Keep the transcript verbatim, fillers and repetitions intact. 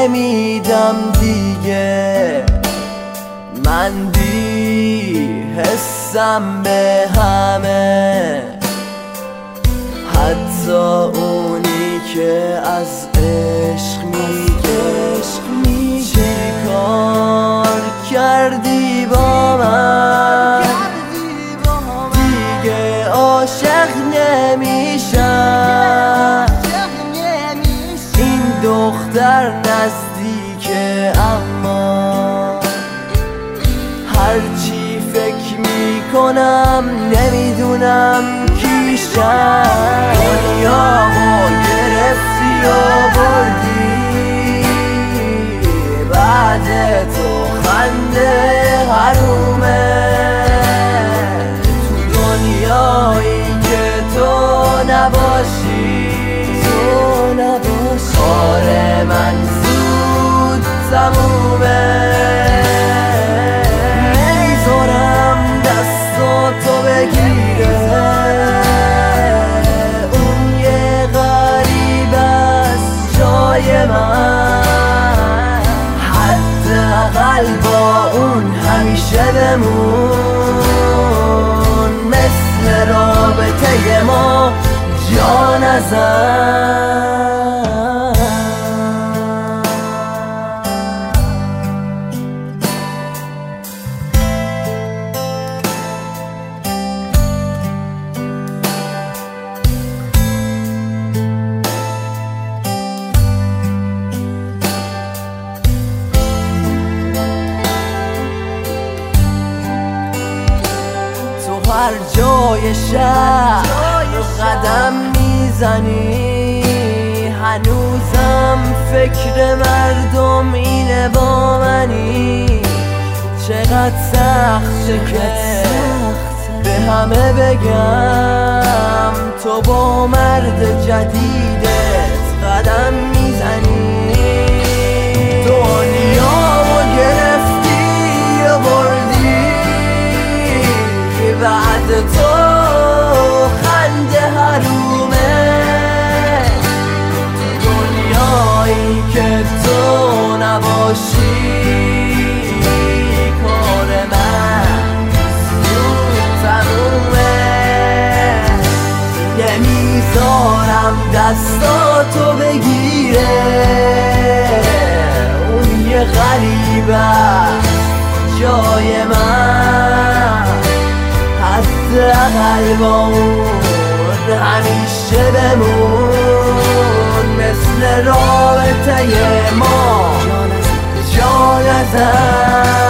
نمیدم دیگه، من بی حسم به همه، حتی اونی که از عشق میگه چی کار کردی با من، دیگه عاشق نمیشم. این دختر نزدیکه اما هرچی فکر میکنم نمیدونم کیشم. دنیامو گرفتی و بردی، بعد تو خنده حرومه، تو دنیایی که تو نباشی، تو نباشی کار من زود تمومه. نمیذارم دستاتو بگیره، اون یه غریب از جای من، حداقل با اون همیشه بمون، مثل رابطه ما جا نزن. هر جای شهر قدم میزنی، هنوزم فکر مردم اینه با منی. چقدر سخته که به همه بگم تو با مرد جدیدت قدم میزنی. دنیامو گرفتی و بردی، بعد تو خنده حرومه، دنیایی که تو نباشی کار من زود تمومه. نمیذارم دستاتو بگیره، اون یه غریبه جای من، حداقل با اون همیشه بمون، مثل رابطه ما جا نزن.